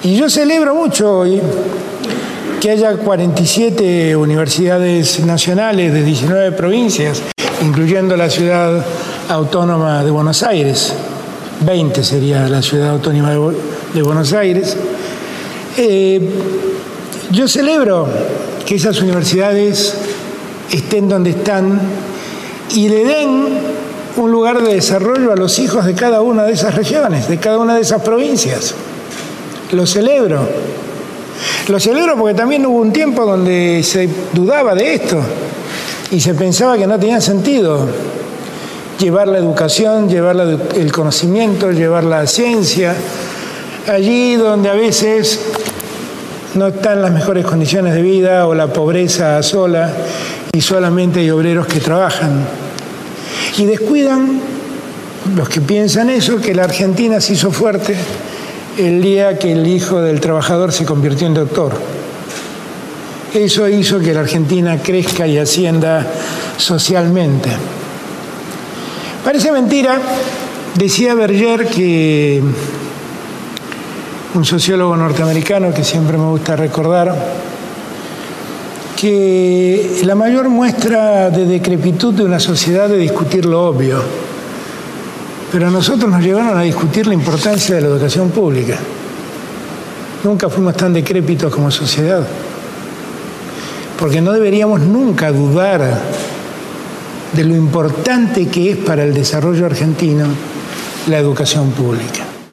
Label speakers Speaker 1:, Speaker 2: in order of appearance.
Speaker 1: Y yo celebro mucho hoy que haya 47 universidades nacionales de 19 provincias, incluyendo la ciudad autónoma de Buenos Aires. 20 sería la ciudad autónoma de Buenos Aires. Yo celebro que esas universidades estén donde están y le den un lugar de desarrollo a los hijos de cada una de esas regiones, de cada una de esas provincias. Lo celebro. Lo celebro porque también hubo un tiempo donde se dudaba de esto y se pensaba que no tenía sentido llevar la educación, llevar el conocimiento, llevar la ciencia, allí donde a veces no están las mejores condiciones de vida o la pobreza asola y solamente hay obreros que trabajan. Y descuidan los que piensan eso, que la Argentina se hizo fuerte el día que el hijo del trabajador se convirtió en doctor. Eso hizo que la Argentina crezca y ascienda socialmente. Parece mentira, decía Berger, que un sociólogo norteamericano que siempre me gusta recordar, que la mayor muestra de decrepitud de una sociedad es discutir lo obvio. Pero a nosotros nos llevaron a discutir la importancia de la educación pública. Nunca fuimos tan decrépitos como sociedad. Porque no deberíamos nunca dudar de lo importante que es para el desarrollo argentino la educación pública.